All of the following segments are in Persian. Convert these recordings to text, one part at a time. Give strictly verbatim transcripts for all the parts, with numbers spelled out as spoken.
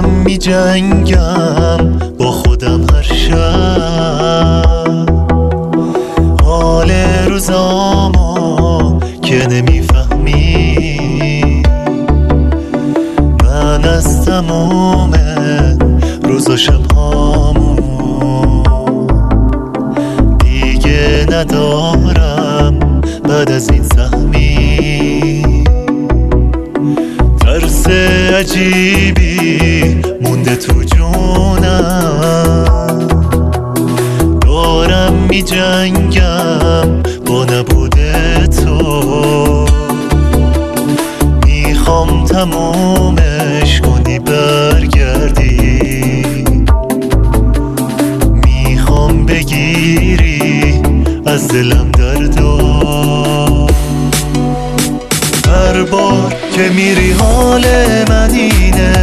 دارم می جنگم با خودم هر شب، حال روزامو که نمیفهمی. من از تموم روز و شبهامو دیگه ندارم بعد از این سهمی. ترس عجیبی مونده تو جونم، دارم می جنگم با نبوده تو. میخوام تمومش کنی برگردی، میخوام بگیری از دلم دردو. هر بار که میری حال من اینه،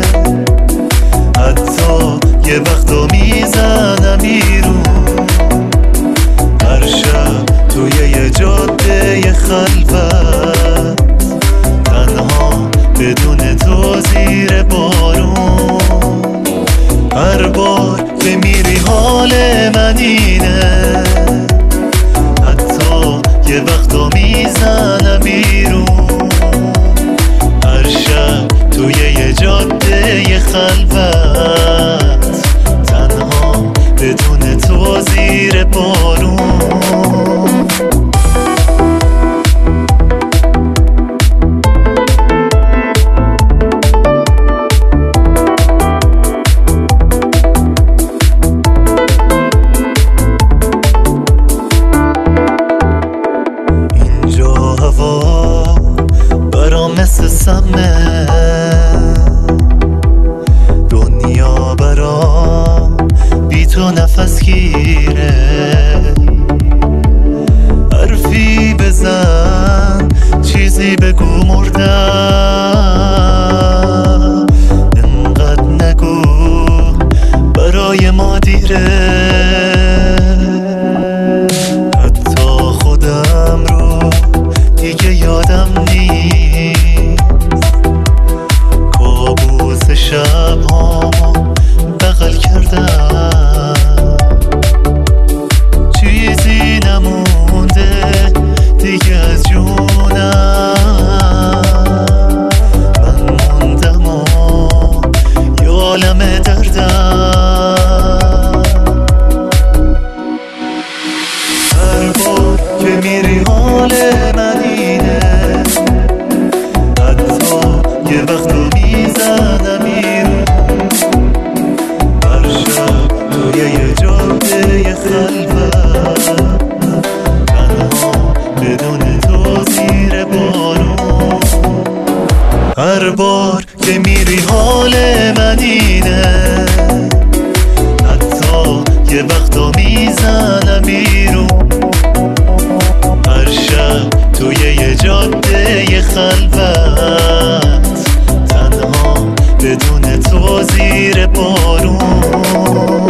حتی یه وقتا میزنم بیرون. هر شب توی یه جاده خلوت، تنها بدون تو زیر بارون. هر بار که میری حال من اینه، حتی یه وقتا میزنم بیرون. هر شب توی یه جاده خلوت، تنها بدون تو زیر بارون. اینجا هوا برام مثل سمه، دنیا برام بی تو نفس گیره. حرفی بزن، چیزی بگو مردم. انقدر نگو برای ما دیره. حتی خودم رو دیگه یادم نیست، کابوس شب‌هامو بغل کردم. چیزی نمونده دیگه از جونم، من موندم و یه عالم دردم. هر بار که میری حال من اینه، حتی یه وقتا میزنم بیرون. هر شب توی یه جاده خلوت، تنها بدون تو زیر بارون. هر بار که میری حال من اینه، حتی یه وقتا میزنم بیرون. هر شب توی یه جاده خلوت، تنها بدون تو زیر بارون.